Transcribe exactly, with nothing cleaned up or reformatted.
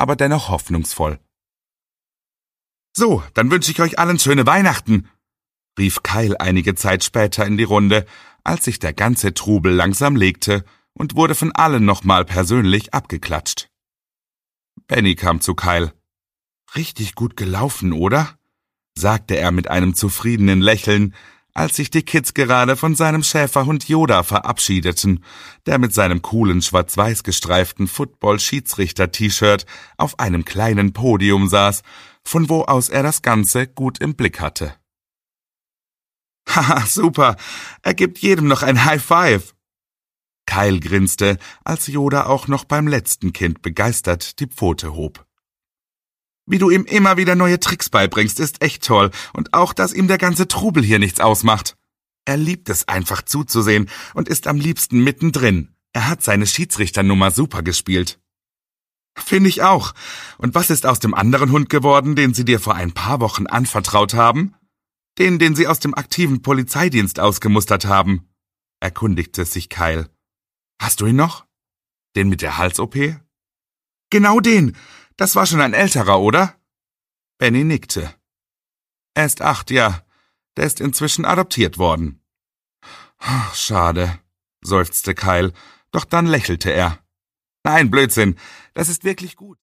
aber dennoch hoffnungsvoll. »So, dann wünsche ich euch allen schöne Weihnachten«, rief Kyle einige Zeit später in die Runde, als sich der ganze Trubel langsam legte und wurde von allen nochmal persönlich abgeklatscht. Benny kam zu Kyle. »Richtig gut gelaufen, oder?«, sagte er mit einem zufriedenen Lächeln, als sich die Kids gerade von seinem Schäferhund Yoda verabschiedeten, der mit seinem coolen schwarz-weiß gestreiften Football-Schiedsrichter-T-Shirt auf einem kleinen Podium saß, von wo aus er das Ganze gut im Blick hatte. »Haha, super, er gibt jedem noch ein High Five!« Kyle grinste, als Yoda auch noch beim letzten Kind begeistert die Pfote hob. »Wie du ihm immer wieder neue Tricks beibringst, ist echt toll, und auch, dass ihm der ganze Trubel hier nichts ausmacht. Er liebt es einfach zuzusehen und ist am liebsten mittendrin. Er hat seine Schiedsrichternummer super gespielt.« »Finde ich auch. Und was ist aus dem anderen Hund geworden, den sie dir vor ein paar Wochen anvertraut haben? Den, den sie aus dem aktiven Polizeidienst ausgemustert haben?« erkundigte sich Kyle. »Hast du ihn noch? Den mit der Hals-O P?« »Genau den. Das war schon ein älterer, oder?« Benny nickte. »Er ist acht, ja. Der ist inzwischen adoptiert worden.« »Schade«, seufzte Kyle, doch dann lächelte er. »Nein, Blödsinn, das ist wirklich gut.«